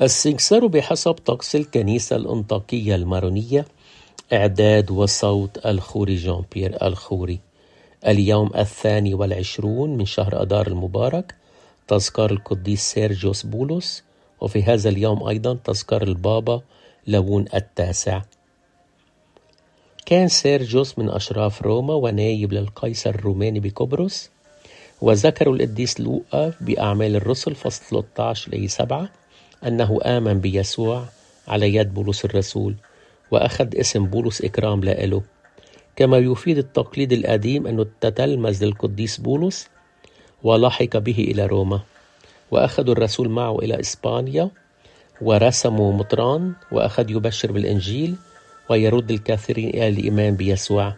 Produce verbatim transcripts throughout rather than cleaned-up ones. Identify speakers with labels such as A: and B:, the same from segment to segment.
A: السنكسار بحسب طقس الكنيسة الأنطاكية المارونية، إعداد وصوت الخوري جان بيير الخوري. اليوم الثاني والعشرون من شهر أدار المبارك، تذكار القديس سيرجيوس بولس، وفي هذا اليوم أيضا تذكار البابا لون التاسع. كان سيرجيوس من أشراف روما ونايب للقيصر الروماني بقبرص، وذكروا القديس لوقا بأعمال الرسل فصل ثلاثة عشر إلى سبعة أنه آمن بيسوع على يد بولس الرسول، وأخذ اسم بولس إكرام لإله، كما يفيد التقليد القديم أنه تتلمذ للقديس بولس ولحق به إلى روما، وأخذوا الرسول معه إلى إسبانيا ورسموا مطران، وأخذ يبشر بالإنجيل ويرد الكثيرين إلى الإيمان بيسوع،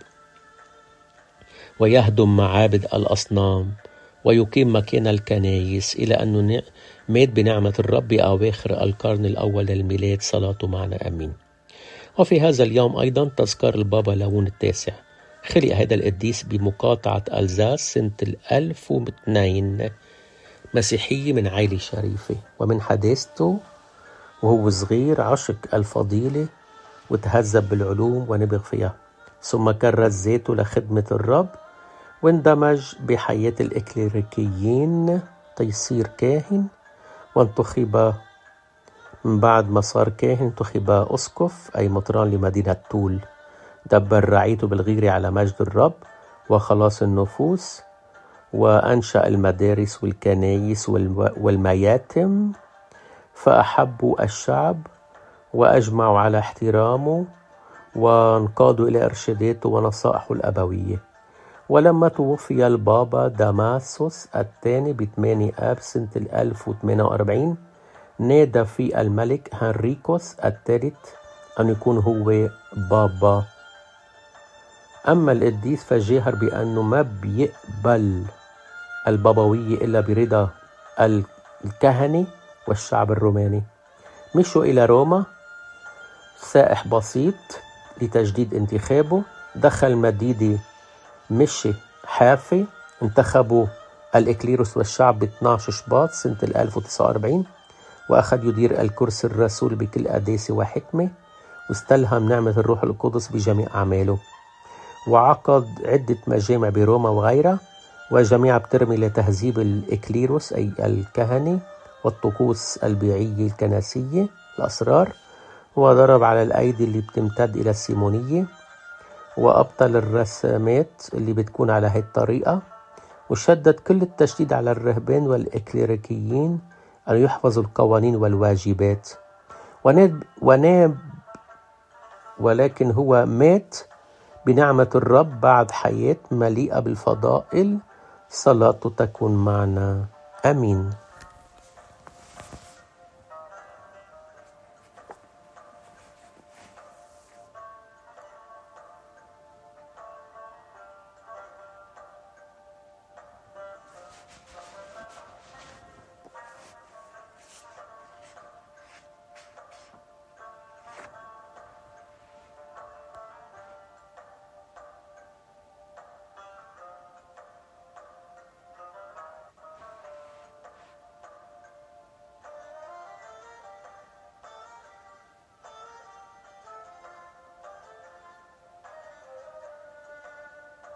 A: ويهدم معابد الأصنام ويقيم مكان الكنائس، إلى أنه مات بنعمة الرب أواخر القرن الأول للميلاد. صلاته معنا أمين. وفي هذا اليوم أيضا تذكار البابا لون التاسع. خلق هذا القديس بمقاطعة ألزاس سنة الألف واثنين، مسيحي من عائلة شريفة، ومن حداثته وهو صغير عشق الفضيلة وتهذب بالعلوم ونبغ فيها، ثم كرس ذاته لخدمة الرب واندمج بحياة الإكليريكيين تيصير كاهن، وانتخب من بعد ما صار كاهن انتخب أسقف أي مطران لمدينة تول. دبر رعيته بالغيرة على مجد الرب وخلاص النفوس، وأنشأ المدارس والكنايس والمياتم، فأحبوا الشعب وأجمعوا على احترامه وانقادوا إلى إرشاداته ونصائحه الأبوية. ولما توفي البابا داماسوس الثاني بثمانية آب سنة الألف وثمانية وأربعين، نادى في الملك هنريكوس الثالث أن يكون هو بابا. أما القديس فجاهر بأنه ما بيقبل البابوية إلا برضا الكهنة والشعب الروماني. مشوا إلى روما سائح بسيط لتجديد انتخابه، دخل مدينة مشي حافة، انتخبوا الإكليروس والشعب ب اثني عشر شباط سنة الألف وتسعة وأربعين، وأخذ يدير الكرسي الرسول بكل قداسة وحكمة، واستلهم نعمة الروح القدس بجميع أعماله، وعقد عدة مجامع بروما وغيرها، وجميعها بترمي لتهذيب الإكليروس أي الكهنة والطقوس البيعية الكنسية الأسرار، وضرب على الأيدي اللي بتمتد إلى السيمونية، وأبطل الرسامات اللي بتكون على هاي الطريقة، وشدد كل التشديد على الرهبان والإكليريكيين أن يحفظوا القوانين والواجبات. وناب, وناب ولكن هو مات بنعمة الرب بعد حياة مليئة بالفضائل. صلاته تكون معنا. آمين.